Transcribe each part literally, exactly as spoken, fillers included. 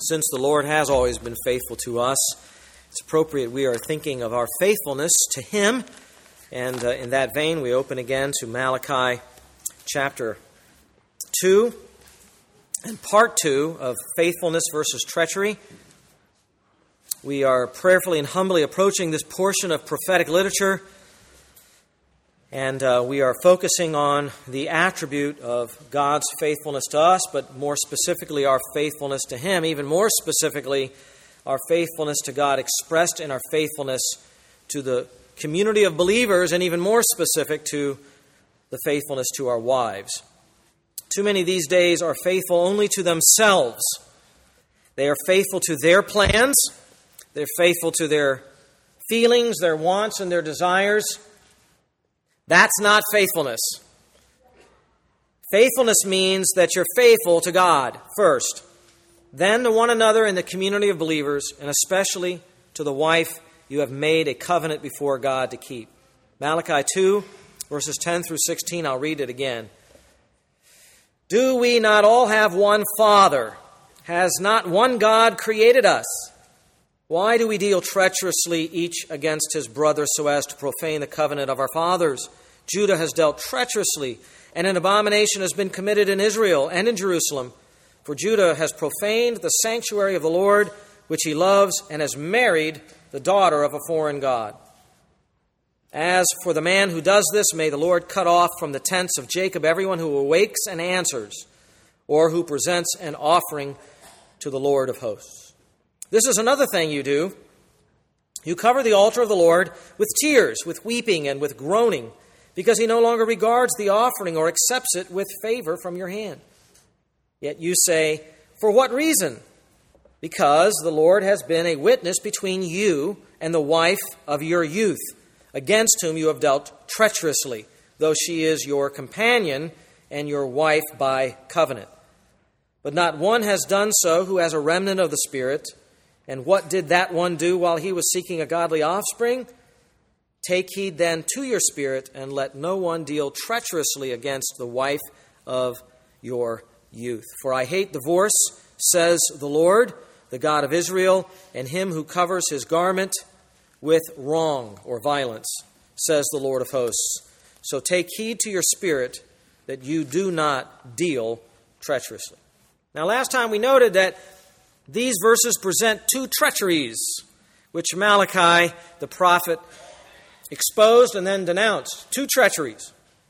Since the Lord has always been faithful to us, it's appropriate we are thinking of our faithfulness to Him. And uh, in that vein, we open again to Malachi chapter two and part two of faithfulness versus treachery. We are prayerfully and humbly approaching this portion of prophetic literature, and uh, we are focusing on the attribute of God's faithfulness to us, but more specifically our faithfulness to Him, even more specifically our faithfulness to God expressed in our faithfulness to the community of believers, and even more specific to the faithfulness to our wives. Too many these days are faithful only to themselves. They are faithful to their plans. They're faithful to their feelings, their wants, and their desires. That's not faithfulness. Faithfulness means that you're faithful to God first, then to one another in the community of believers, and especially to the wife you have made a covenant before God to keep. Malachi two, verses ten through sixteen, I'll read it again. Do we not all have one Father? Has not one God created us? Why do we deal treacherously each against his brother so as to profane the covenant of our fathers? Judah has dealt treacherously, and an abomination has been committed in Israel and in Jerusalem. For Judah has profaned the sanctuary of the Lord, which he loves, and has married the daughter of a foreign god. As for the man who does this, may the Lord cut off from the tents of Jacob everyone who awakes and answers, or who presents an offering to the Lord of hosts. This is another thing you do. You cover the altar of the Lord with tears, with weeping, and with groaning, because he no longer regards the offering or accepts it with favor from your hand. Yet you say, for what reason? Because the Lord has been a witness between you and the wife of your youth, against whom you have dealt treacherously, though she is your companion and your wife by covenant. But not one has done so who has a remnant of the Spirit. And what did that one do while he was seeking a godly offspring? Take heed then to your spirit, and let no one deal treacherously against the wife of your youth. For I hate divorce, says the Lord, the God of Israel, and him who covers his garment with wrong or violence, says the Lord of hosts. So take heed to your spirit that you do not deal treacherously. Now, last time we noted that these verses present two treacheries, which Malachi, the prophet, exposed and then denounced. Two treacheries.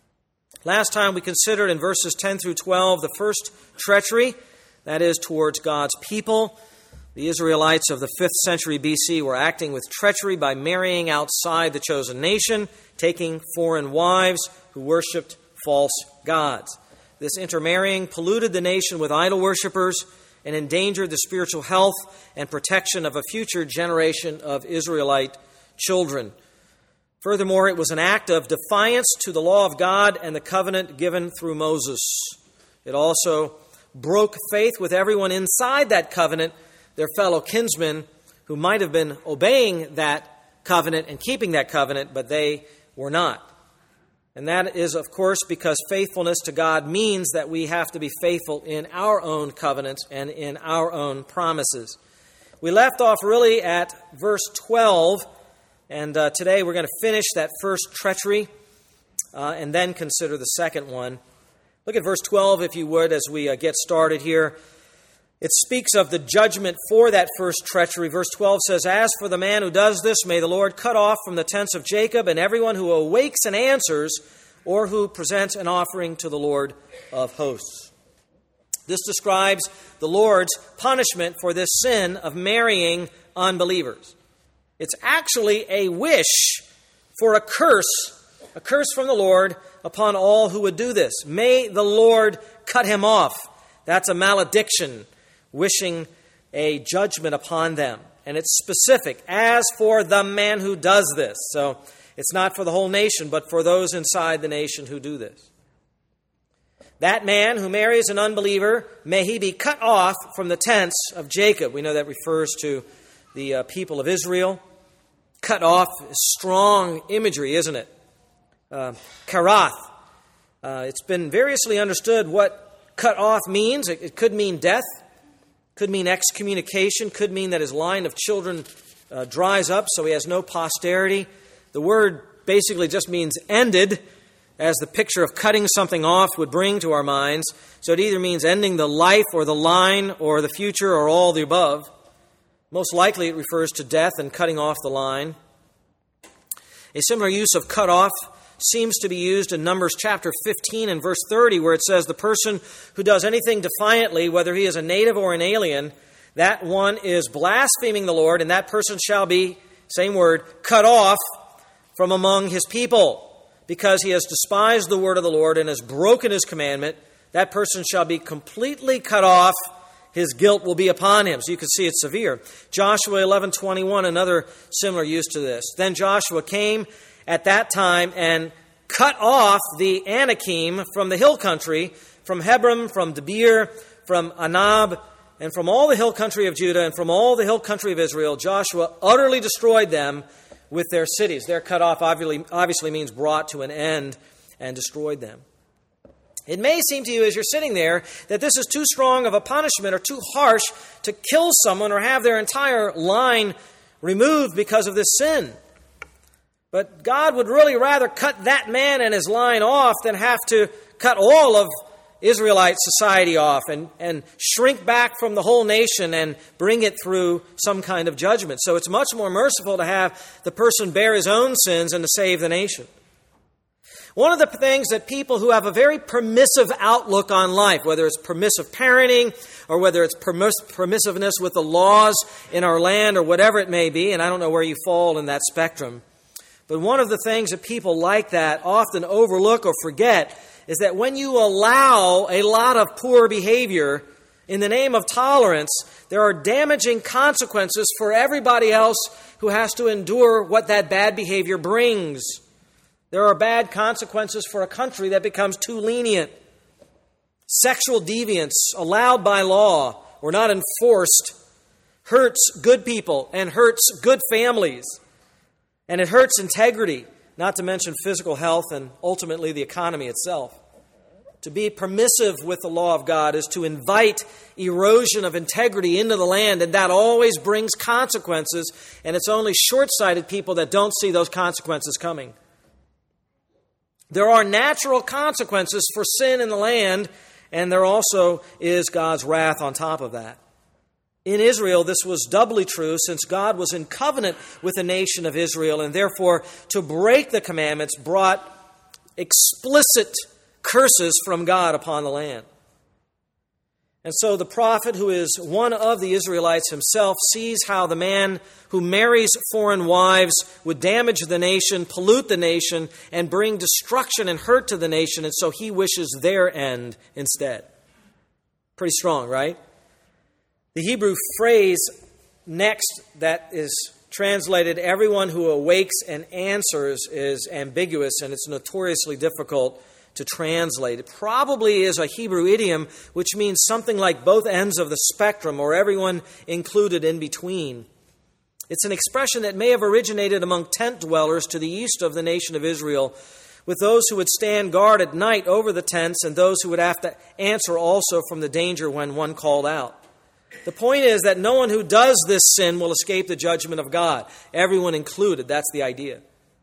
Last time we considered in verses ten through twelve the first treachery, that is towards God's people. The Israelites of the fifth century B C were acting with treachery by marrying outside the chosen nation, taking foreign wives who worshipped false gods. This intermarrying polluted the nation with idol worshippers and endangered the spiritual health and protection of a future generation of Israelite children. Furthermore, it was an act of defiance to the law of God and the covenant given through Moses. It also broke faith with everyone inside that covenant, their fellow kinsmen, who might have been obeying that covenant and keeping that covenant, but they were not. And that is, of course, because faithfulness to God means that we have to be faithful in our own covenants and in our own promises. We left off really at verse twelve, and uh, today we're going to finish that first treachery uh, and then consider the second one. Look at verse twelve, if you would, as we uh, get started here. It speaks of the judgment for that first treachery. Verse twelve says, as for the man who does this, may the Lord cut off from the tents of Jacob and everyone who awakes and answers, or who presents an offering to the Lord of hosts. This describes the Lord's punishment for this sin of marrying unbelievers. It's actually a wish for a curse, a curse from the Lord upon all who would do this. May the Lord cut him off. That's a malediction, wishing a judgment upon them. And it's specific, as for the man who does this. So it's not for the whole nation, but for those inside the nation who do this. That man who marries an unbeliever, may he be cut off from the tents of Jacob. We know that refers to the uh, people of Israel. Cut off is strong imagery, isn't it? Uh, karath. Uh, it's been variously understood what cut off means. It, it could mean death. Could mean excommunication. Could mean that his line of children uh, dries up so he has no posterity. The word basically just means ended, as the picture of cutting something off would bring to our minds. So it either means ending the life or the line or the future or all the above. Most likely it refers to death and cutting off the line. A similar use of cut off seems to be used in Numbers chapter fifteen and verse thirty, where it says the person who does anything defiantly, whether he is a native or an alien, that one is blaspheming the Lord, and that person shall be, same word, cut off from among his people. Because he has despised the word of the Lord and has broken his commandment, that person shall be completely cut off. His guilt will be upon him. So you can see it's severe. Joshua eleven twenty-one, another similar use to this. Then Joshua came at that time and cut off the Anakim from the hill country, from Hebron, from Debir, from Anab, and from all the hill country of Judah, and from all the hill country of Israel. Joshua utterly destroyed them with their cities. Their cut off obviously, obviously means brought to an end and destroyed them. It may seem to you as you're sitting there that this is too strong of a punishment or too harsh to kill someone or have their entire line removed because of this sin. But God would really rather cut that man and his line off than have to cut all of Israelite society off and, and shrink back from the whole nation and bring it through some kind of judgment. So it's much more merciful to have the person bear his own sins and to save the nation. One of the things that people who have a very permissive outlook on life, whether it's permissive parenting or whether it's permiss- permissiveness with the laws in our land or whatever it may be, and I don't know where you fall in that spectrum, but one of the things that people like that often overlook or forget is that when you allow a lot of poor behavior in the name of tolerance, there are damaging consequences for everybody else who has to endure what that bad behavior brings. There are bad consequences for a country that becomes too lenient. Sexual deviance allowed by law or not enforced hurts good people and hurts good families. And it hurts integrity, not to mention physical health and ultimately the economy itself. To be permissive with the law of God is to invite erosion of integrity into the land, and that always brings consequences, and it's only short-sighted people that don't see those consequences coming. There are natural consequences for sin in the land, and there also is God's wrath on top of that. In Israel, this was doubly true since God was in covenant with the nation of Israel, and therefore to break the commandments brought explicit curses from God upon the land. And so the prophet, who is one of the Israelites himself, sees how the man who marries foreign wives would damage the nation, pollute the nation, and bring destruction and hurt to the nation, and so he wishes their end instead. Pretty strong, right? The Hebrew phrase next that is translated, everyone who awakes and answers, is ambiguous, and it's notoriously difficult to translate. It probably is a Hebrew idiom which means something like both ends of the spectrum or everyone included in between. It's an expression that may have originated among tent dwellers to the east of the nation of Israel, with those who would stand guard at night over the tents and those who would have to answer also from the danger when one called out. The point is that no one who does this sin will escape the judgment of God. Everyone included. That's the idea.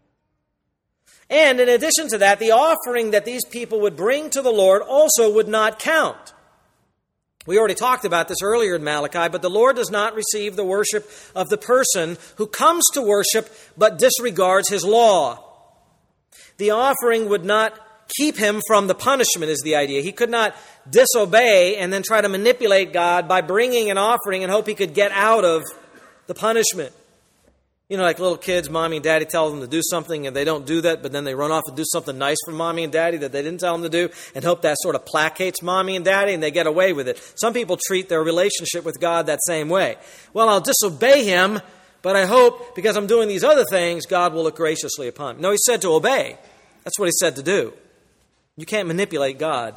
And in addition to that, the offering that these people would bring to the Lord also would not count. We already talked about this earlier in Malachi, but the Lord does not receive the worship of the person who comes to worship but disregards his law. The offering would not keep him from the punishment, is the idea. He could not disobey and then try to manipulate God by bringing an offering and hope he could get out of the punishment. You know, like little kids, mommy and daddy tell them to do something and they don't do that, but then they run off and do something nice for mommy and daddy that they didn't tell them to do and hope that sort of placates mommy and daddy and they get away with it. Some people treat their relationship with God that same way. Well, I'll disobey him, but I hope because I'm doing these other things, God will look graciously upon me. No, he said to obey. That's what he said to do. You can't manipulate God.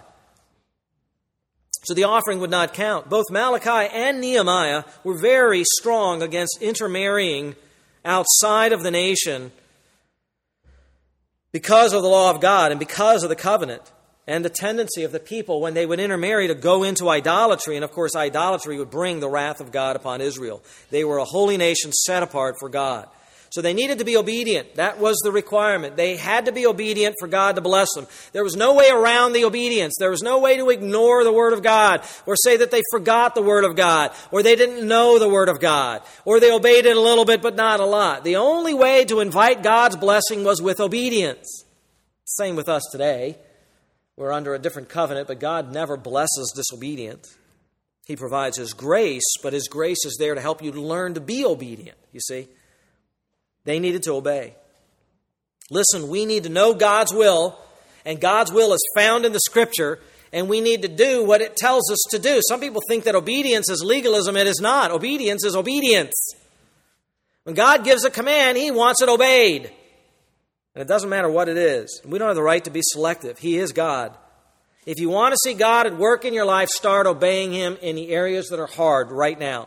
So the offering would not count. Both Malachi and Nehemiah were very strong against intermarrying outside of the nation because of the law of God and because of the covenant. and the tendency of the people when they would intermarry to go into idolatry. And of course, idolatry would bring the wrath of God upon Israel. They were a holy nation set apart for God. So they needed to be obedient. That was the requirement. They had to be obedient for God to bless them. There was no way around the obedience. There was no way to ignore the Word of God or say that they forgot the Word of God or they didn't know the Word of God or they obeyed it a little bit but not a lot. The only way to invite God's blessing was with obedience. Same with us today. We're under a different covenant, but God never blesses disobedience. He provides His grace, but His grace is there to help you to learn to be obedient, you see. They needed to obey. Listen, we need to know God's will, and God's will is found in the Scripture, and we need to do what it tells us to do. Some people think that obedience is legalism. It is not. Obedience is obedience. When God gives a command, He wants it obeyed. And it doesn't matter what it is. We don't have the right to be selective. He is God. If you want to see God at work in your life, start obeying Him in the areas that are hard right now.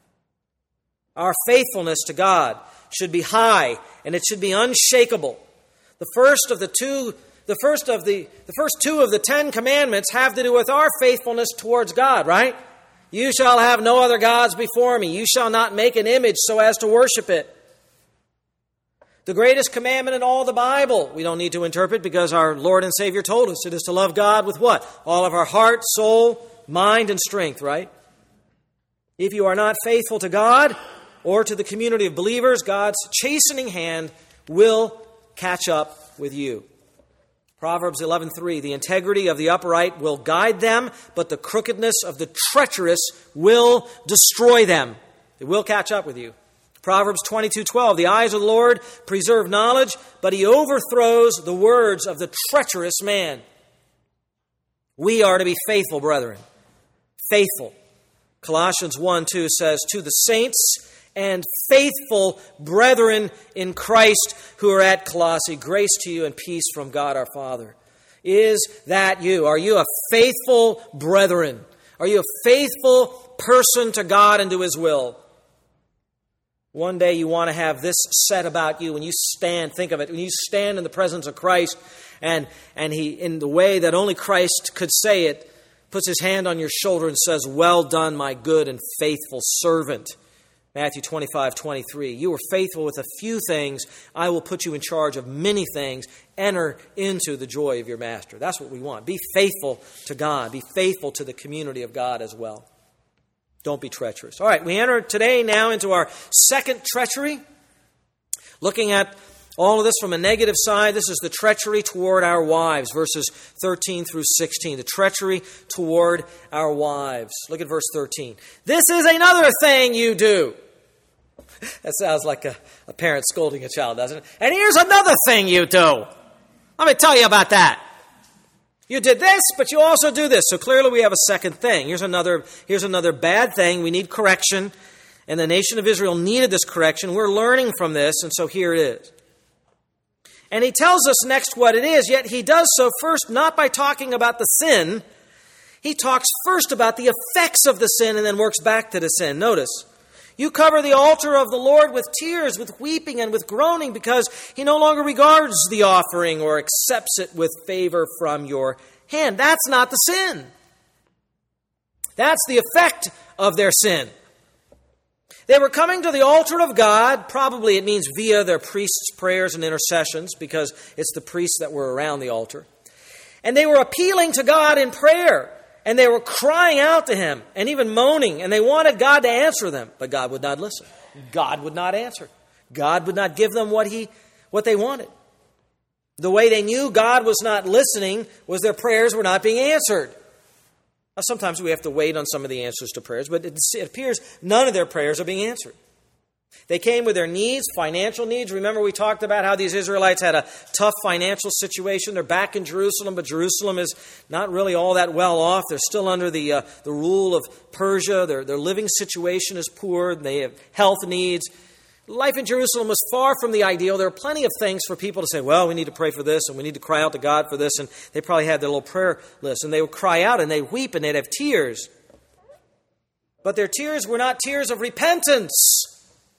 Our faithfulness to God should be high, and it should be unshakable. The first of the two, the first of the, the first two of the Ten Commandments have to do with our faithfulness towards God, right? You shall have no other gods before me. You shall not make an image so as to worship it. The greatest commandment in all the Bible, we don't need to interpret because our Lord and Savior told us it is to love God with what? All of our heart, soul, mind, and strength, right? If you are not faithful to God or to the community of believers, God's chastening hand will catch up with you. Proverbs eleven three, the integrity of the upright will guide them, but the crookedness of the treacherous will destroy them. It will catch up with you. Proverbs twenty-two twelve, the eyes of the Lord preserve knowledge, but He overthrows the words of the treacherous man. We are to be faithful, brethren. Faithful. Colossians one two says, to the saints and faithful brethren in Christ who are at Colossae, grace to you and peace from God our Father. Is that you? Are you a faithful brethren? Are you a faithful person to God and to His will? One day you want to have this said about you when you stand, think of it, when you stand in the presence of Christ and, and He, in the way that only Christ could say it, puts His hand on your shoulder and says, well done, my good and faithful servant. Matthew twenty-five twenty-three, you were faithful with a few things, I will put you in charge of many things. Enter into the joy of your master. That's what we want. Be faithful to God. Be faithful to the community of God as well. Don't be treacherous. All right, we enter today now into our second treachery. Looking at all of this from a negative side, this is the treachery toward our wives, verses thirteen through sixteen. The treachery toward our wives. Look at verse thirteen. This is another thing you do. That sounds like a, a parent scolding a child, doesn't it? And here's another thing you do. Let me tell you about that. You did this, but you also do this. So clearly we have a second thing. Here's another, here's another bad thing. We need correction. And the nation of Israel needed this correction. We're learning from this, and so here it is. And he tells us next what it is, yet he does so first not by talking about the sin. He talks first about the effects of the sin and then works back to the sin. Notice, you cover the altar of the Lord with tears, with weeping, and with groaning, because He no longer regards the offering or accepts it with favor from your hand. That's not the sin. That's the effect of their sin. They were coming to the altar of God. Probably it means via their priests' prayers and intercessions, because it's the priests that were around the altar. And they were appealing to God in prayer. And they were crying out to Him and even moaning. And they wanted God to answer them. But God would not listen. God would not answer. God would not give them what he, what they wanted. The way they knew God was not listening was their prayers were not being answered. Now, sometimes we have to wait on some of the answers to prayers, but it appears none of their prayers are being answered. They came with their needs, financial needs. Remember, we talked about how these Israelites had a tough financial situation. They're back in Jerusalem, but Jerusalem is not really all that well off. They're still under the uh, the rule of Persia. Their, their living situation is poor. They have health needs. Life in Jerusalem was far from the ideal. There are plenty of things for people to say, well, we need to pray for this, and we need to cry out to God for this. And they probably had their little prayer list, and they would cry out, and they'd weep, and they'd have tears. But their tears were not tears of repentance.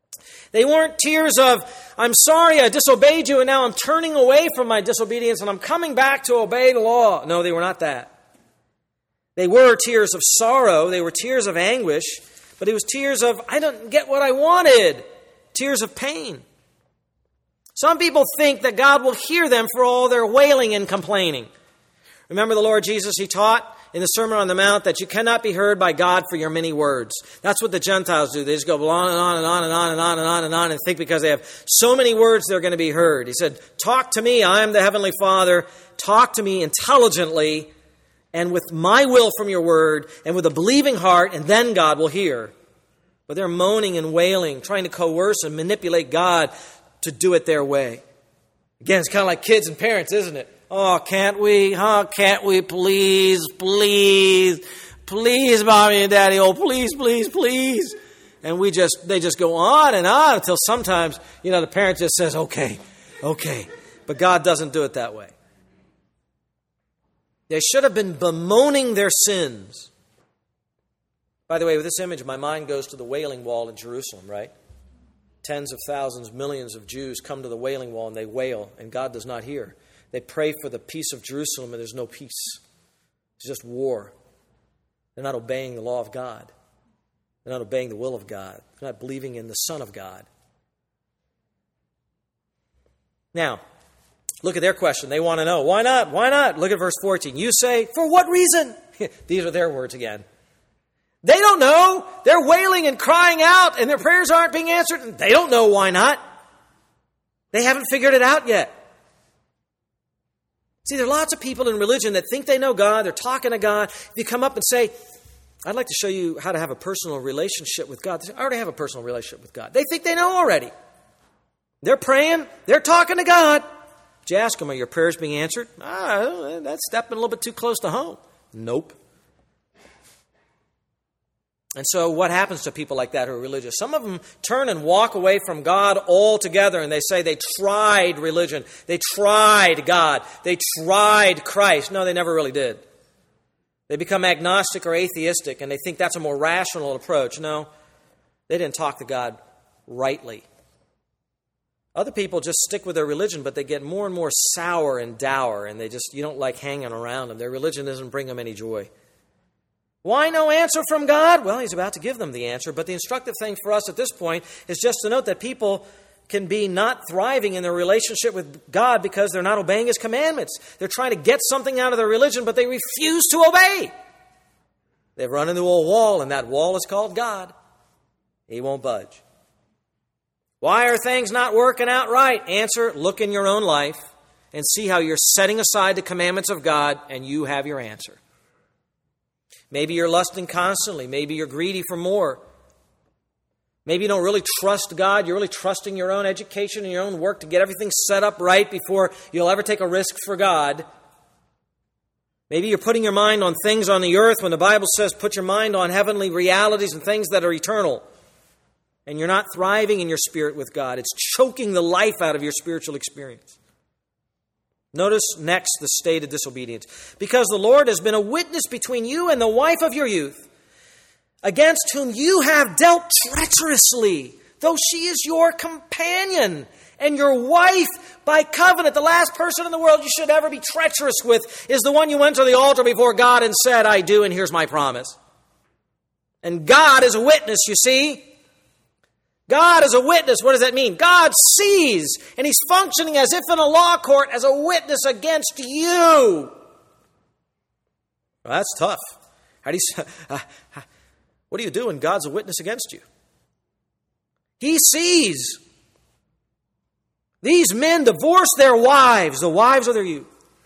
They weren't tears of, I'm sorry I disobeyed you and now I'm turning away from my disobedience and I'm coming back to obey the law. No, they were not that. They were tears of sorrow. They were tears of anguish. But it was tears of, I don't get what I wanted. Tears of pain. Some people think that God will hear them for all their wailing and complaining. Remember the Lord Jesus, He taught in the Sermon on the Mount that you cannot be heard by God for your many words. That's what the Gentiles do. They just go on and on and on and on and on and on and on and think because they have so many words they're going to be heard. He said, talk to me, I am the Heavenly Father. Talk to me intelligently and with my will from your word and with a believing heart, and then God will hear. But they're moaning and wailing, trying to coerce and manipulate God to do it their way. Again, it's kind of like kids and parents, isn't it? Oh, can't we? Oh, can't we? Please, please, please, Mommy and Daddy. Oh, please, please, please. And we just, they just go on and on until sometimes, you know, the parent just says, okay, okay. But God doesn't do it that way. They should have been bemoaning their sins. By the way, with this image, my mind goes to the Wailing Wall in Jerusalem, right? Tens of thousands, millions of Jews come to the Wailing Wall and they wail, and God does not hear. They pray for the peace of Jerusalem, and there's no peace. It's just war. They're not obeying the law of God. They're not obeying the will of God. They're not believing in the Son of God. Now, look at their question. They want to know, why not? Why not? Look at verse fourteen. You say, for what reason? These are their words again. They don't know. They're wailing and crying out, and their prayers aren't being answered. They don't know why not. They haven't figured it out yet. See, there are lots of people in religion that think they know God. They're talking to God. If you come up and say, I'd like to show you how to have a personal relationship with God. They say, I already have a personal relationship with God. They think they know already. They're praying. They're talking to God. But you ask them, are your prayers being answered? Ah, that's stepping a little bit too close to home. Nope. And so what happens to people like that who are religious? Some of them turn and walk away from God altogether, and they say they tried religion. They tried God. They tried Christ. No, they never really did. They become agnostic or atheistic, and they think that's a more rational approach. No, they didn't talk to God rightly. Other people just stick with their religion, but they get more and more sour and dour, and they just, you don't like hanging around them. Their religion doesn't bring them any joy. Why no answer from God? Well, He's about to give them the answer, but the instructive thing for us at this point is just to note that people can be not thriving in their relationship with God because they're not obeying His commandments. They're trying to get something out of their religion, but they refuse to obey. They've run into a wall, and that wall is called God. He won't budge. Why are things not working out right? Answer, look in your own life and see how you're setting aside the commandments of God, and you have your answer. Maybe you're lusting constantly. Maybe you're greedy for more. Maybe you don't really trust God. You're really trusting your own education and your own work to get everything set up right before you'll ever take a risk for God. Maybe you're putting your mind on things on the earth when the Bible says put your mind on heavenly realities and things that are eternal. And you're not thriving in your spirit with God. It's choking the life out of your spiritual experience. Notice next the state of disobedience. Because the Lord has been a witness between you and the wife of your youth, against whom you have dealt treacherously, though she is your companion and your wife by covenant. The last person in the world you should ever be treacherous with is the one you went to the altar before God and said, I do, and here's my promise. And God is a witness, you see. God is a witness. What does that mean? God sees, and He's functioning as if in a law court as a witness against you. Well, that's tough. How do you? Uh, what do you do when God's a witness against you? He sees. These men divorce their wives, the wives of their youth.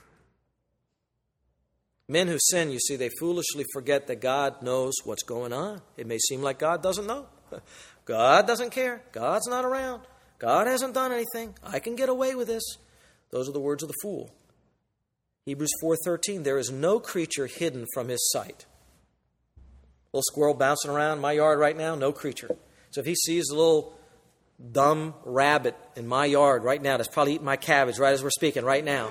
Men who sin, you see, they foolishly forget that God knows what's going on. It may seem like God doesn't know. God doesn't care. God's not around. God hasn't done anything. I can get away with this. Those are the words of the fool. Hebrews four thirteen, there is no creature hidden from His sight. Little squirrel bouncing around in my yard right now, no creature. So if he sees a little dumb rabbit in my yard right now that's probably eating my cabbage right as we're speaking right now,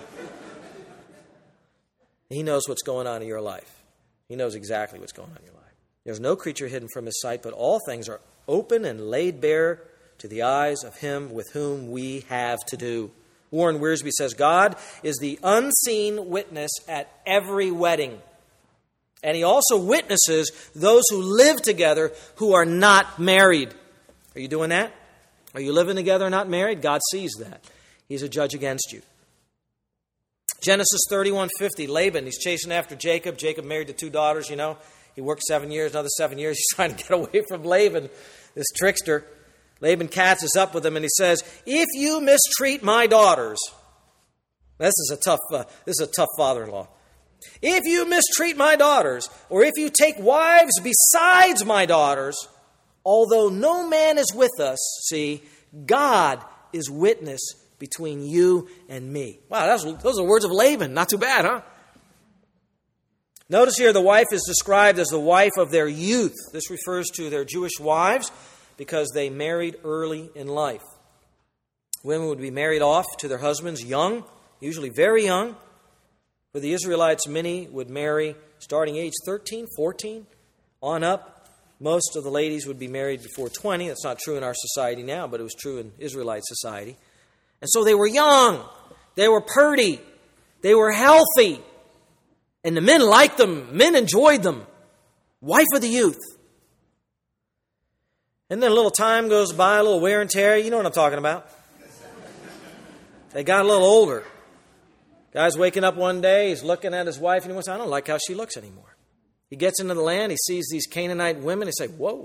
He knows what's going on in your life. He knows exactly what's going on in your life. There's no creature hidden from His sight, but all things are open and laid bare to the eyes of him with whom we have to do. Warren Wiersbe says, God is the unseen witness at every wedding. And he also witnesses those who live together who are not married. Are you doing that? Are you living together not married? God sees that. He's a judge against you. Genesis thirty-one fifty, Laban, he's chasing after Jacob. Jacob married to two daughters, you know. He worked seven years, another seven years. He's trying to get away from Laban, this trickster. Laban catches up with him and he says, if you mistreat my daughters, this is a tough, uh, this is a tough father-in-law. If you mistreat my daughters, or if you take wives besides my daughters, although no man is with us, see, God is witness between you and me. Wow, that was, those are words of Laban. Not too bad, huh? Notice here the wife is described as the wife of their youth. This refers to their Jewish wives because they married early in life. Women would be married off to their husbands young, usually very young. For the Israelites, many would marry starting age thirteen, fourteen, on up. Most of the ladies would be married before twenty. That's not true in our society now, but it was true in Israelite society. And so they were young. They were purty. They were healthy. And the men liked them. Men enjoyed them. Wife of the youth. And then a little time goes by, a little wear and tear. You know what I'm talking about. They got a little older. Guy's waking up one day, he's looking at his wife, and he wants, I don't like how she looks anymore. He gets into the land, he sees these Canaanite women, he says, whoa.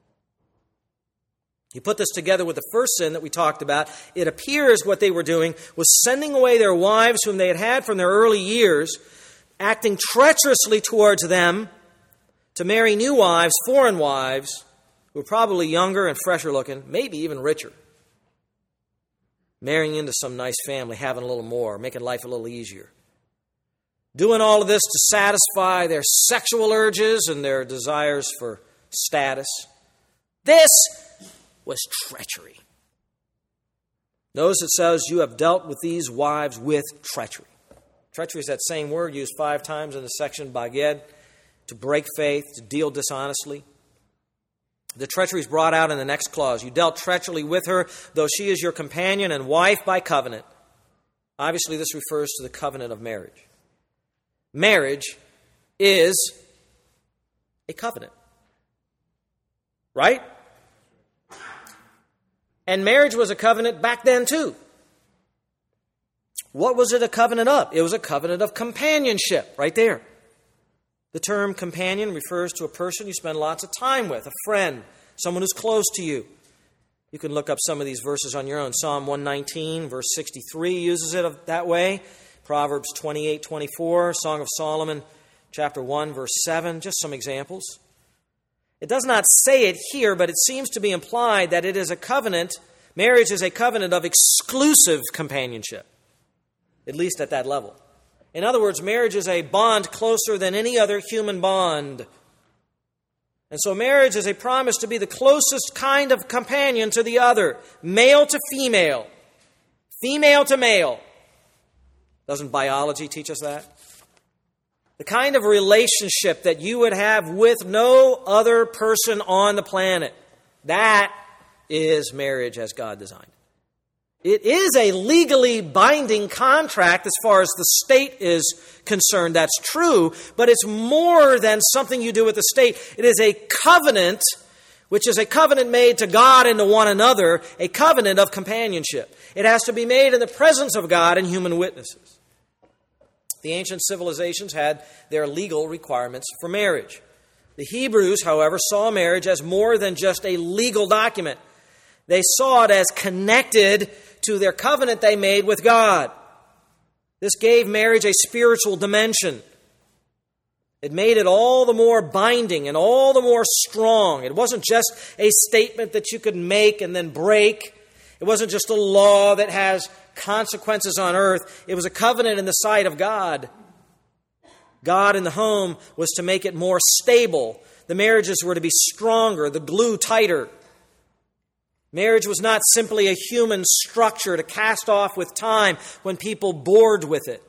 You put this together with the first sin that we talked about, it appears what they were doing was sending away their wives whom they had had from their early years, acting treacherously towards them to marry new wives, foreign wives, who were probably younger and fresher looking, maybe even richer. Marrying into some nice family, having a little more, making life a little easier. Doing all of this to satisfy their sexual urges and their desires for status. This was treachery. Notice it says, you have dealt with these wives with treachery. Treachery is that same word used five times in the section baged, to break faith, to deal dishonestly. The treachery is brought out in the next clause. You dealt treacherously with her, though she is your companion and wife by covenant. Obviously, this refers to the covenant of marriage. Marriage is a covenant. Right? And marriage was a covenant back then too. What was it a covenant of? It was a covenant of companionship, right there. The term companion refers to a person you spend lots of time with, a friend, someone who's close to you. You can look up some of these verses on your own. Psalm one nineteen, verse sixty-three uses it that way. Proverbs twenty-eight twenty-four, Song of Solomon, chapter one, verse seven, just some examples. It does not say it here, but it seems to be implied that it is a covenant, marriage is a covenant of exclusive companionship, at least at that level. In other words, marriage is a bond closer than any other human bond. And so marriage is a promise to be the closest kind of companion to the other, male to female, female to male. Doesn't biology teach us that? The kind of relationship that you would have with no other person on the planet. That is marriage as God designed. It is a legally binding contract as far as the state is concerned. That's true. But it's more than something you do with the state. It is a covenant, which is a covenant made to God and to one another, a covenant of companionship. It has to be made in the presence of God and human witnesses. The ancient civilizations had their legal requirements for marriage. The Hebrews, however, saw marriage as more than just a legal document. They saw it as connected to their covenant they made with God. This gave marriage a spiritual dimension. It made it all the more binding and all the more strong. It wasn't just a statement that you could make and then break. It wasn't just a law that has consequences on earth. It was a covenant in the sight of God. God in the home was to make it more stable. The marriages were to be stronger, the glue tighter. Marriage was not simply a human structure to cast off with time when people bored with it.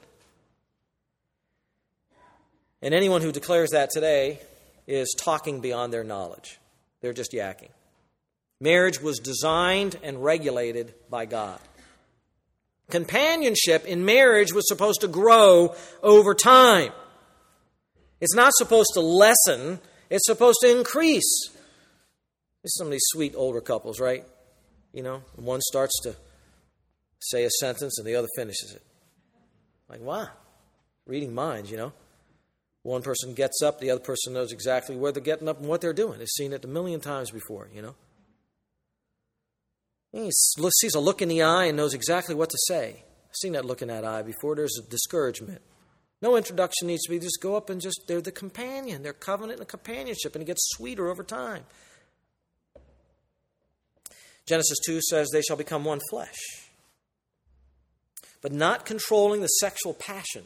And anyone who declares that today is talking beyond their knowledge. They're just yakking. Marriage was designed and regulated by God. Companionship in marriage was supposed to grow over time. It's not supposed to lessen, it's supposed to increase. There's some of these sweet older couples, right? You know, one starts to say a sentence and the other finishes it. Like, wow, reading minds, you know. One person gets up, the other person knows exactly where they're getting up and what they're doing. They've seen it a million times before, you know. He sees a look in the eye and knows exactly what to say. I've seen that look in that eye before. There's a discouragement. No introduction needs to be. Just go up and just, they're the companion. They're covenant and companionship, and it gets sweeter over time. Genesis two says they shall become one flesh. But not controlling the sexual passion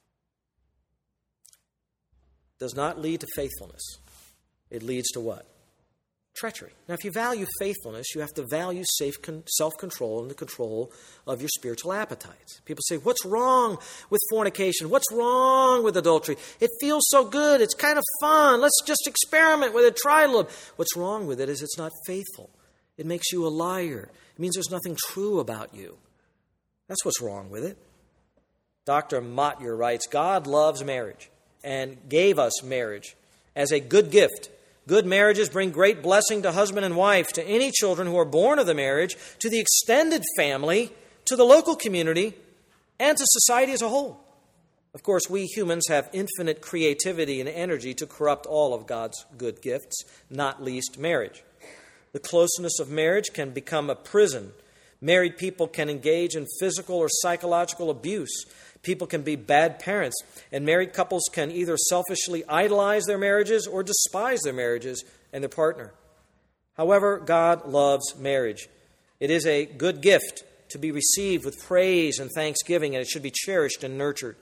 does not lead to faithfulness. It leads to what? Treachery. Now, if you value faithfulness, you have to value safe con- self-control and the control of your spiritual appetites. People say, what's wrong with fornication? What's wrong with adultery? It feels so good. It's kind of fun. Let's just experiment with it. Try a little. What's wrong with it is it's not faithful. It makes you a liar. It means there's nothing true about you. That's what's wrong with it. Doctor Motyer writes, God loves marriage and gave us marriage as a good gift. Good marriages bring great blessing to husband and wife, to any children who are born of the marriage, to the extended family, to the local community, and to society as a whole. Of course, we humans have infinite creativity and energy to corrupt all of God's good gifts, not least marriage. The closeness of marriage can become a prison. Married people can engage in physical or psychological abuse. People can be bad parents, and married couples can either selfishly idolize their marriages or despise their marriages and their partner. However, God loves marriage. It is a good gift to be received with praise and thanksgiving, and it should be cherished and nurtured.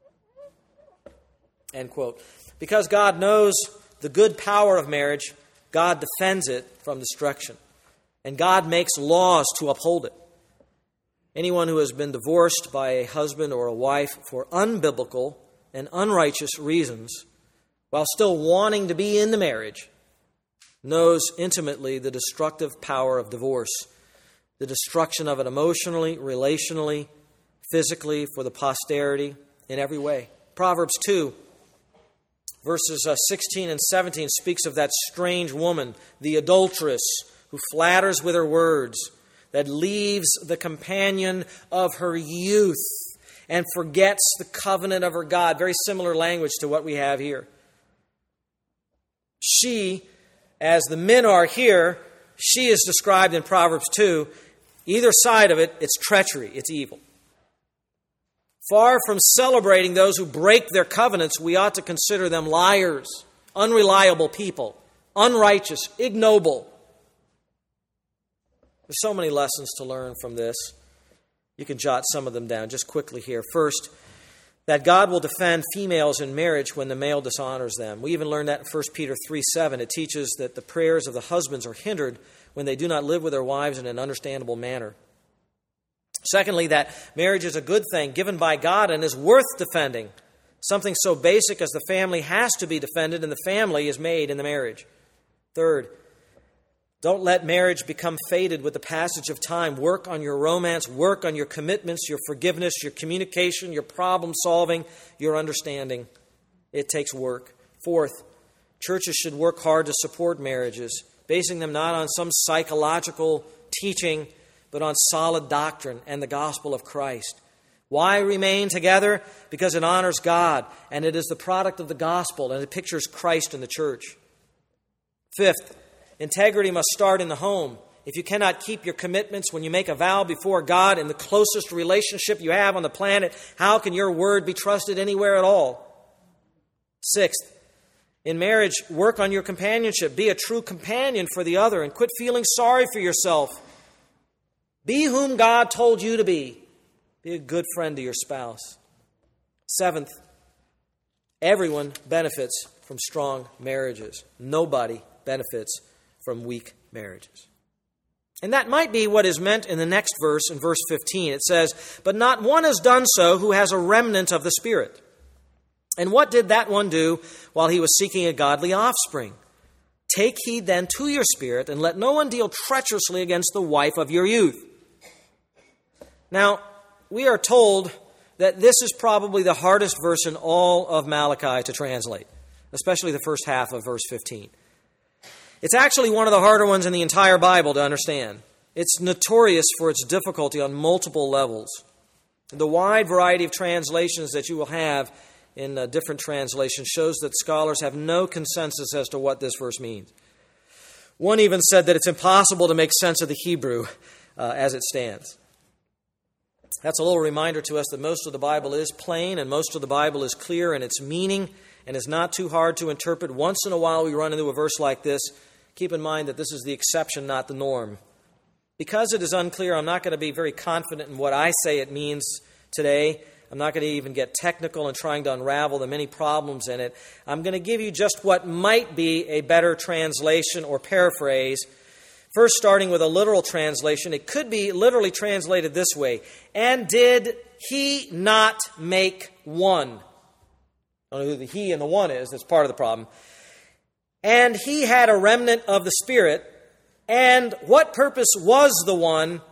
End quote. Because God knows the good power of marriage, God defends it from destruction, and God makes laws to uphold it. Anyone who has been divorced by a husband or a wife for unbiblical and unrighteous reasons, while still wanting to be in the marriage, knows intimately the destructive power of divorce, the destruction of it emotionally, relationally, physically, for the posterity, in every way. Proverbs two, verses sixteen and seventeen speaks of that strange woman, the adulteress, who flatters with her words, that leaves the companion of her youth and forgets the covenant of her God. Very similar language to what we have here. She, as the men are here, she is described in Proverbs two. Either side of it, it's treachery, it's evil. Far from celebrating those who break their covenants, we ought to consider them liars, unreliable people, unrighteous, ignoble. There's so many lessons to learn from this. You can jot some of them down just quickly here. First, that God will defend females in marriage when the male dishonors them. We even learned that in First Peter three seven. It teaches that the prayers of the husbands are hindered when they do not live with their wives in an understandable manner. Secondly, that marriage is a good thing given by God and is worth defending. Something so basic as the family has to be defended, and the family is made in the marriage. Third, don't let marriage become faded with the passage of time. Work on your romance, work on your commitments, your forgiveness, your communication, your problem solving, your understanding. It takes work. Fourth, churches should work hard to support marriages, basing them not on some psychological teaching, but on solid doctrine and the gospel of Christ. Why remain together? Because it honors God, and it is the product of the gospel, and it pictures Christ in the church. Fifth, integrity must start in the home. If you cannot keep your commitments when you make a vow before God in the closest relationship you have on the planet, how can your word be trusted anywhere at all? Sixth, in marriage, work on your companionship. Be a true companion for the other and quit feeling sorry for yourself. Be whom God told you to be. Be a good friend to your spouse. Seventh, everyone benefits from strong marriages. Nobody benefits from weak marriages. And that might be what is meant in the next verse, in verse fifteen. It says, "But not one has done so who has a remnant of the Spirit." And what did that one do while he was seeking a godly offspring? Take heed then to your spirit, and let no one deal treacherously against the wife of your youth. Now, we are told that this is probably the hardest verse in all of Malachi to translate, especially the first half of verse fifteen. It's actually one of the harder ones in the entire Bible to understand. It's notorious for its difficulty on multiple levels. The wide variety of translations that you will have in uh, different translations shows that scholars have no consensus as to what this verse means. One even said that it's impossible to make sense of the Hebrew uh, as it stands. That's a little reminder to us that most of the Bible is plain and most of the Bible is clear in its meaning and is not too hard to interpret. Once in a while we run into a verse like this. Keep in mind that this is the exception, not the norm. Because it is unclear, I'm not going to be very confident in what I say it means today. I'm not going to even get technical in trying to unravel the many problems in it. I'm going to give you just what might be a better translation or paraphrase. First, starting with a literal translation, it could be literally translated this way. And did he not make one? I don't know who the he and the one is. That's part of the problem. And he had a remnant of the Spirit. And what purpose was the one?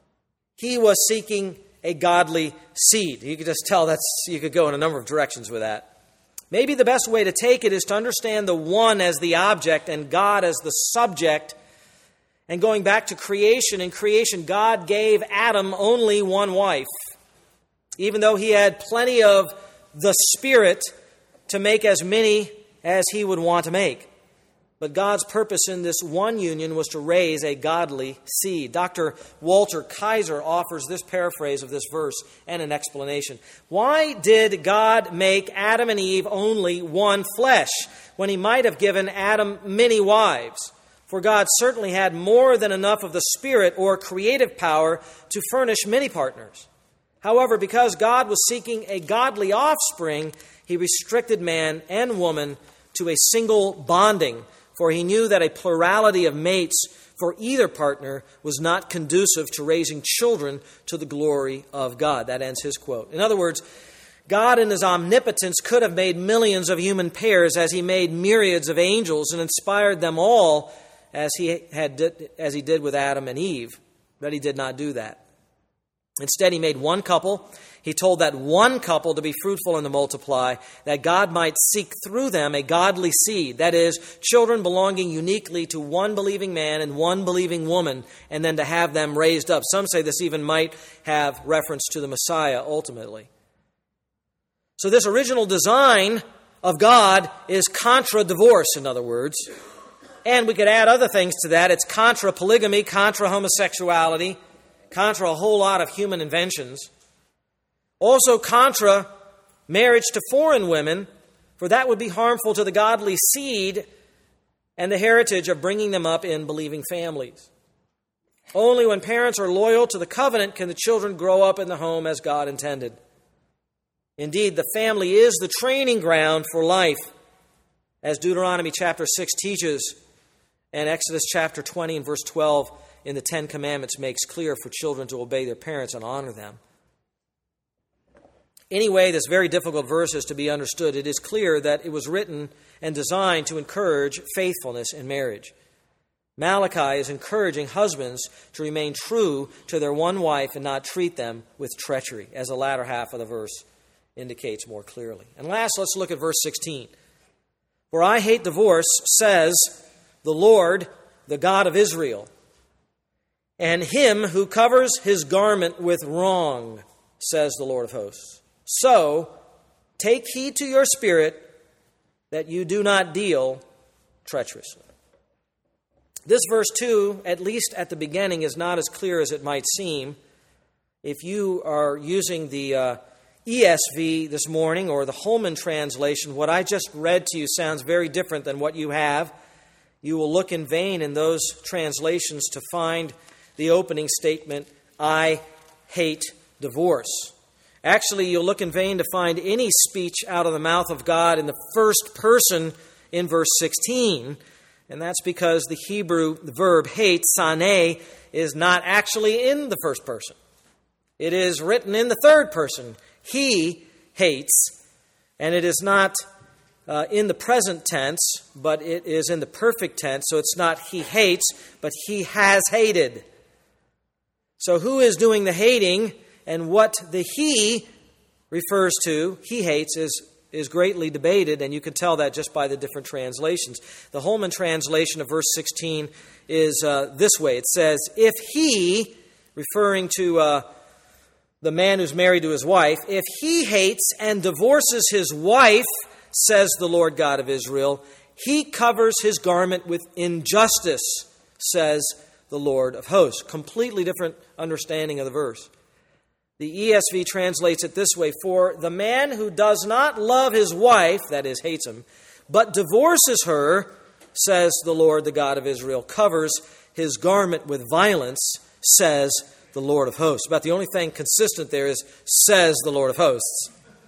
He was seeking a godly seed. You could just tell that's, you could go in a number of directions with that. Maybe the best way to take it is to understand the one as the object and God as the subject. And going back to creation, in creation, God gave Adam only one wife, even though he had plenty of the Spirit to make as many as he would want to make. But God's purpose in this one union was to raise a godly seed. Doctor Walter Kaiser offers this paraphrase of this verse and an explanation. Why did God make Adam and Eve only one flesh when he might have given Adam many wives? For God certainly had more than enough of the Spirit or creative power to furnish many partners. However, because God was seeking a godly offspring, he restricted man and woman to a single bonding, for he knew that a plurality of mates for either partner was not conducive to raising children to the glory of God. That ends his quote. In other words, God in his omnipotence could have made millions of human pairs as he made myriads of angels and inspired them all as he had as he did with Adam and Eve, but he did not do that. Instead, he made one couple. He told that one couple to be fruitful and to multiply, that God might seek through them a godly seed, that is, children belonging uniquely to one believing man and one believing woman, and then to have them raised up. Some say this even might have reference to the Messiah ultimately. So this original design of God is contra divorce, in other words. And we could add other things to that. It's contra polygamy, contra homosexuality, contra a whole lot of human inventions. Also contra marriage to foreign women, for that would be harmful to the godly seed and the heritage of bringing them up in believing families. Only when parents are loyal to the covenant can the children grow up in the home as God intended. Indeed, the family is the training ground for life, as Deuteronomy chapter six teaches, and Exodus chapter twenty and verse twelve in the Ten Commandments makes clear for children to obey their parents and honor them. Anyway, this very difficult verse is to be understood. It is clear that it was written and designed to encourage faithfulness in marriage. Malachi is encouraging husbands to remain true to their one wife and not treat them with treachery, as the latter half of the verse indicates more clearly. And last, let's look at verse sixteen. For I hate divorce, says the Lord, the God of Israel, and him who covers his garment with wrong, says the Lord of hosts. So, take heed to your spirit that you do not deal treacherously. This verse, too, at least at the beginning, is not as clear as it might seem. If you are using the uh, E S V this morning or the Holman translation, what I just read to you sounds very different than what you have. You will look in vain in those translations to find the opening statement, I hate divorce. Actually, you'll look in vain to find any speech out of the mouth of God in the first person in verse sixteen. And that's because the Hebrew verb hate, saneh, is not actually in the first person. It is written in the third person. He hates, and it is not uh, in the present tense, but it is in the perfect tense, so it's not he hates, but he has hated. So who is doing the hating, and what the he refers to, he hates, is, is greatly debated, and you can tell that just by the different translations. The Holman translation of verse sixteen is uh, this way. It says, if he, referring to uh, the man who's married to his wife, if he hates and divorces his wife, says the Lord God of Israel, he covers his garment with injustice, says the Lord of hosts. Completely different understanding of the verse. The E S V translates it this way, for the man who does not love his wife, that is, hates him, but divorces her, says the Lord, the God of Israel, covers his garment with violence, says the Lord of hosts. About the only thing consistent there is, says the Lord of hosts.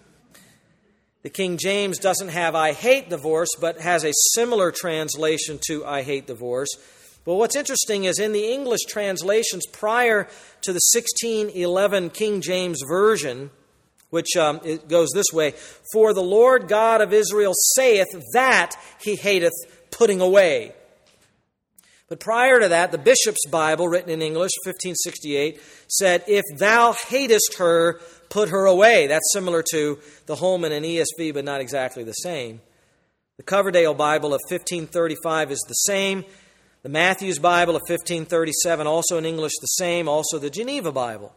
The King James doesn't have I hate divorce, but has a similar translation to I hate divorce. But what's interesting is in the English translations prior to the sixteen eleven King James Version, which um, it goes this way, for the Lord God of Israel saith that he hateth putting away. But prior to that, the Bishop's Bible, written in English, fifteen sixty-eight, said, if thou hatest her, put her away. That's similar to the Holman and E S V, but not exactly the same. The Coverdale Bible of fifteen thirty-five is the same. The Matthew's Bible of fifteen thirty-seven, also in English, the same. Also the Geneva Bible.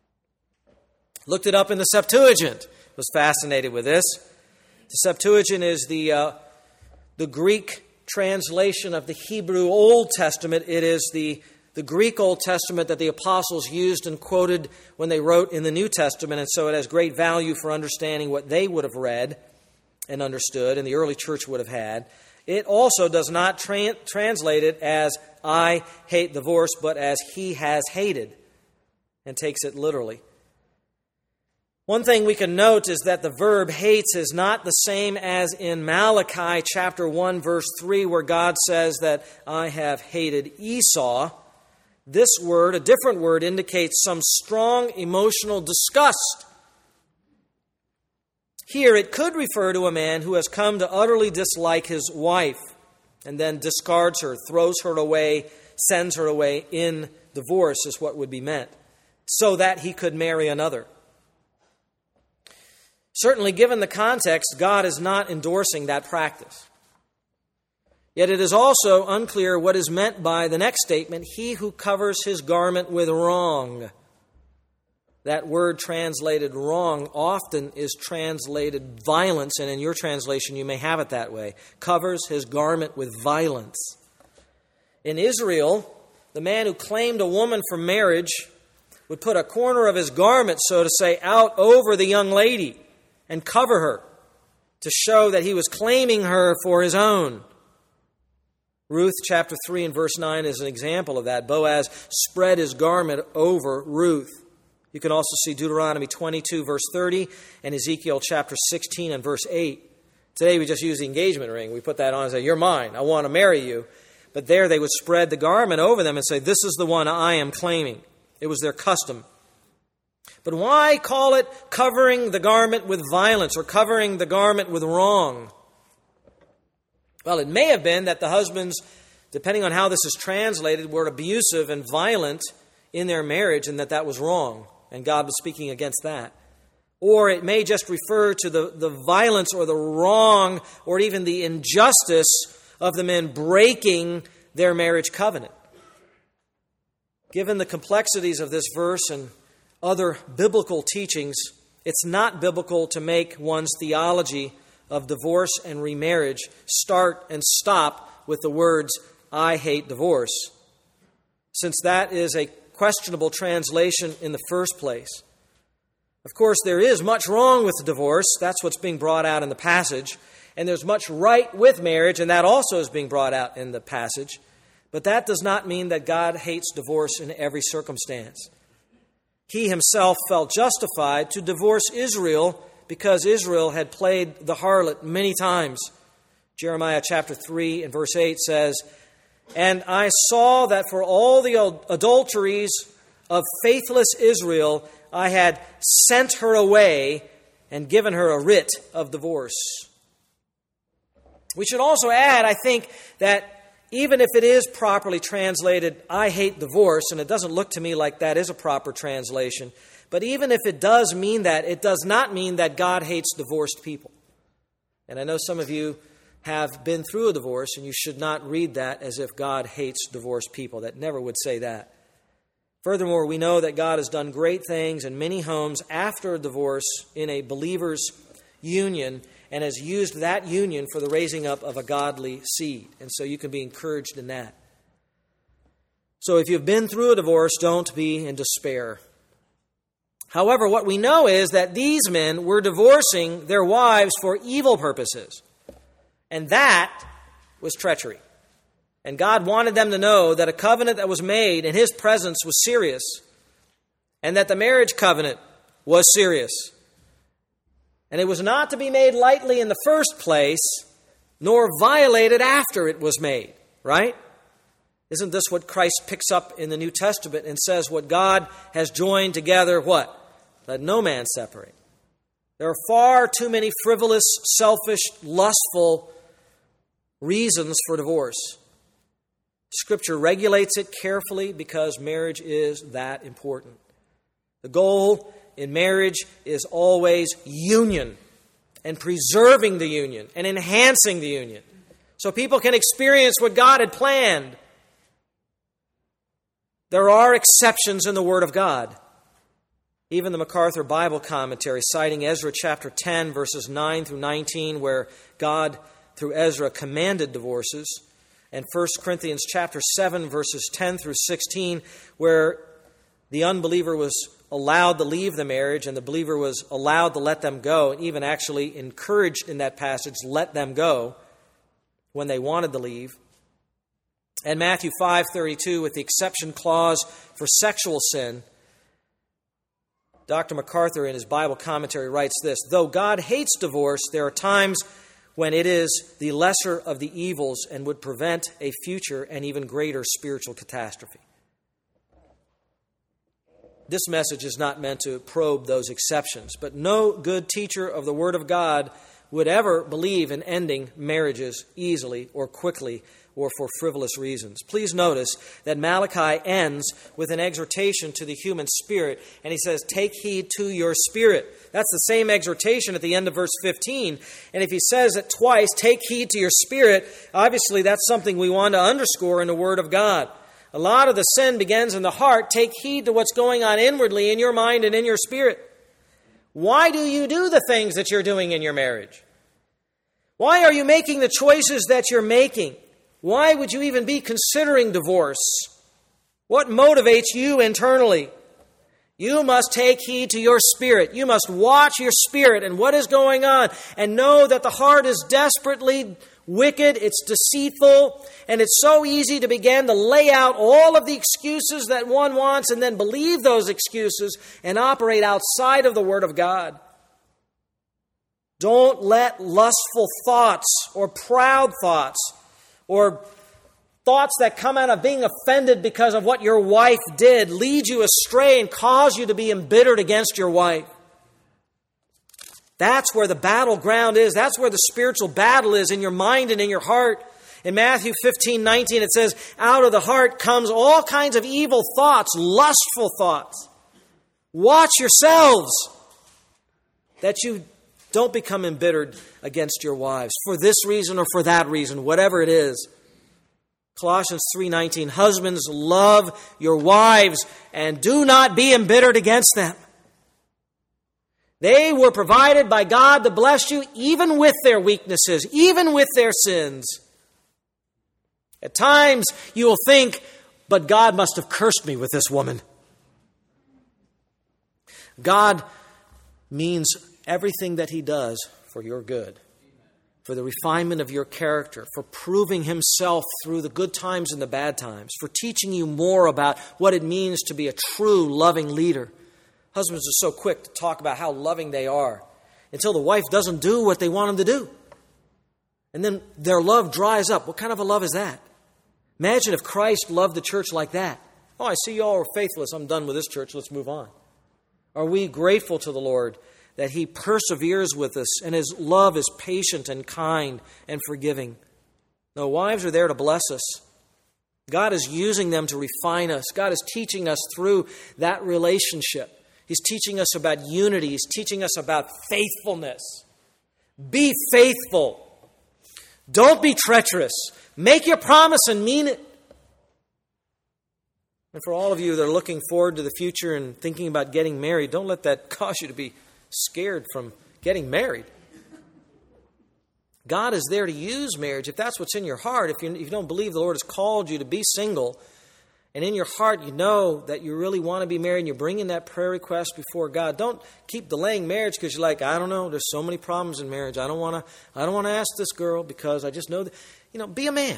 Looked it up in the Septuagint. Was fascinated with this. The Septuagint is the uh, the Greek translation of the Hebrew Old Testament. It is the, the Greek Old Testament that the apostles used and quoted when they wrote in the New Testament, and so it has great value for understanding what they would have read and understood, and the early church would have had. It also does not tra- translate it as I hate divorce, but as he has hated, and takes it literally. One thing we can note is that the verb hates is not the same as in Malachi chapter one, verse three, where God says that I have hated Esau. This word, a different word, indicates some strong emotional disgust. Here it could refer to a man who has come to utterly dislike his wife and then discards her, throws her away, sends her away in divorce is what would be meant, so that he could marry another. Certainly, given the context, God is not endorsing that practice. Yet it is also unclear what is meant by the next statement, he who covers his garment with wrong. That word translated wrong often is translated violence, and in your translation you may have it that way. Covers his garment with violence. In Israel, the man who claimed a woman for marriage would put a corner of his garment, so to say, out over the young lady and cover her to show that he was claiming her for his own. Ruth chapter three and verse nine is an example of that. Boaz spread his garment over Ruth. You can also see Deuteronomy twenty-two verse thirty and Ezekiel chapter sixteen and verse eight. Today we just use the engagement ring. We put that on and say, you're mine, I want to marry you. But there they would spread the garment over them and say, this is the one I am claiming. It was their custom. But why call it covering the garment with violence or covering the garment with wrong? Well, it may have been that the husbands, depending on how this is translated, were abusive and violent in their marriage and that that was wrong, and God was speaking against that. Or it may just refer to the, the violence or the wrong or even the injustice of the men breaking their marriage covenant. Given the complexities of this verse and other biblical teachings, it's not biblical to make one's theology of divorce and remarriage start and stop with the words, I hate divorce, since that is a questionable translation in the first place. Of course, there is much wrong with divorce. That's what's being brought out in the passage. And there's much right with marriage, and that also is being brought out in the passage. But that does not mean that God hates divorce in every circumstance. He himself felt justified to divorce Israel because Israel had played the harlot many times. Jeremiah chapter three and verse eight says, and I saw that for all the adulteries of faithless Israel, I had sent her away and given her a writ of divorce. We should also add, I think, that even if it is properly translated, I hate divorce, and it doesn't look to me like that is a proper translation, but even if it does mean that, it does not mean that God hates divorced people. And I know some of you have been through a divorce, and you should not read that as if God hates divorced people. That never would say that. Furthermore, we know that God has done great things in many homes after a divorce in a believer's union, and has used that union for the raising up of a godly seed. And so you can be encouraged in that. So if you've been through a divorce, don't be in despair. However, what we know is that these men were divorcing their wives for evil purposes. And that was treachery. And God wanted them to know that a covenant that was made in His presence was serious, and that the marriage covenant was serious. And it was not to be made lightly in the first place, nor violated after it was made. Right? Isn't this what Christ picks up in the New Testament and says, what God has joined together, what? Let no man separate. There are far too many frivolous, selfish, lustful reasons for divorce. Scripture regulates it carefully because marriage is that important. The goal in marriage is always union and preserving the union and enhancing the union so people can experience what God had planned. There are exceptions in the Word of God. Even the MacArthur Bible Commentary, citing Ezra chapter ten, verses nine through nineteen, where God, through Ezra, commanded divorces, and First Corinthians chapter seven, verses ten through sixteen, where the unbeliever was allowed to leave the marriage and the believer was allowed to let them go, and even actually encouraged in that passage, let them go when they wanted to leave. And Matthew five thirty-two, with the exception clause for sexual sin, Doctor MacArthur in his Bible commentary writes this: though God hates divorce, there are times when it is the lesser of the evils and would prevent a future and even greater spiritual catastrophe. This message is not meant to probe those exceptions, but no good teacher of the Word of God would ever believe in ending marriages easily or quickly or for frivolous reasons. Please notice that Malachi ends with an exhortation to the human spirit, and he says, take heed to your spirit. That's the same exhortation at the end of verse fifteen. And if he says it twice, take heed to your spirit, obviously that's something we want to underscore in the Word of God. A lot of the sin begins in the heart. Take heed to what's going on inwardly in your mind and in your spirit. Why do you do the things that you're doing in your marriage? Why are you making the choices that you're making? Why would you even be considering divorce? What motivates you internally? You must take heed to your spirit. You must watch your spirit and what is going on, and know that the heart is desperately wicked, it's deceitful, and it's so easy to begin to lay out all of the excuses that one wants and then believe those excuses and operate outside of the Word of God. Don't let lustful thoughts or proud thoughts or thoughts that come out of being offended because of what your wife did lead you astray and cause you to be embittered against your wife. That's where the battleground is. That's where the spiritual battle is, in your mind and in your heart. In Matthew fifteen nineteen, it says, out of the heart comes all kinds of evil thoughts, lustful thoughts. Watch yourselves that you don't become embittered against your wives for this reason or for that reason, whatever it is. Colossians three nineteen, husbands, love your wives and do not be embittered against them. They were provided by God to bless you even with their weaknesses, even with their sins. At times you will think, but God must have cursed me with this woman. God means everything that He does for your good, for the refinement of your character, for proving Himself through the good times and the bad times, for teaching you more about what it means to be a true loving leader. Husbands are so quick to talk about how loving they are until the wife doesn't do what they want them to do. And then their love dries up. What kind of a love is that? Imagine if Christ loved the church like that. Oh, I see you all are faithless. I'm done with this church. Let's move on. Are we grateful to the Lord that He perseveres with us and His love is patient and kind and forgiving. No, wives are there to bless us. God is using them to refine us. God is teaching us through that relationship. He's teaching us about unity. He's teaching us about faithfulness. Be faithful. Don't be treacherous. Make your promise and mean it. And for all of you that are looking forward to the future and thinking about getting married, don't let that cause you to be scared from getting married. God is there to use marriage if that's what's in your heart. If you, if you don't believe the Lord has called you to be single, and in your heart you know that you really want to be married and you're bringing that prayer request before God, don't keep delaying marriage because you're like, I don't know, there's so many problems in marriage. I don't want to I don't want to ask this girl because I just know that. You know, be a man.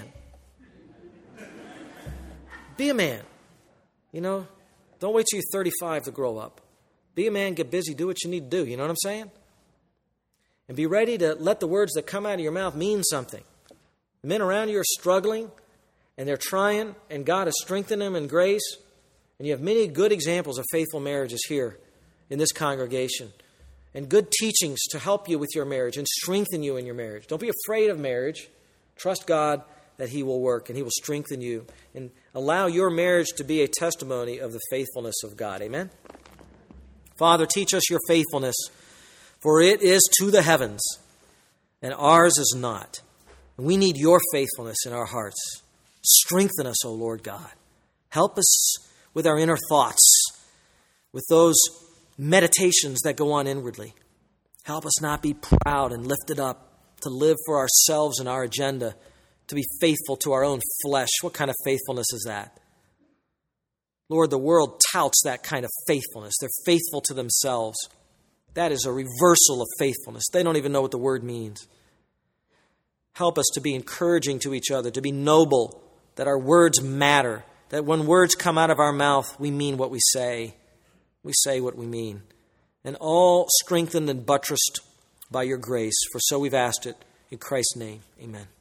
Be a man. You know, don't wait till you're thirty-five to grow up. Be a man, get busy, do what you need to do. You know what I'm saying? And be ready to let the words that come out of your mouth mean something. The men around you are struggling, and they're trying, and God has strengthened them in grace. And you have many good examples of faithful marriages here in this congregation. And good teachings to help you with your marriage and strengthen you in your marriage. Don't be afraid of marriage. Trust God that He will work and He will strengthen you. And allow your marriage to be a testimony of the faithfulness of God. Amen? Father, teach us your faithfulness. For it is to the heavens, and ours is not. We need your faithfulness in our hearts. Strengthen us, O Lord God. Help us with our inner thoughts, with those meditations that go on inwardly. Help us not be proud and lifted up, to live for ourselves and our agenda, to be faithful to our own flesh. What kind of faithfulness is that? Lord, the world touts that kind of faithfulness. They're faithful to themselves. That is a reversal of faithfulness. They don't even know what the word means. Help us to be encouraging to each other, to be noble, that our words matter, that when words come out of our mouth, we mean what we say. We say what we mean. And all strengthened and buttressed by your grace, for so we've asked it in Christ's name. Amen.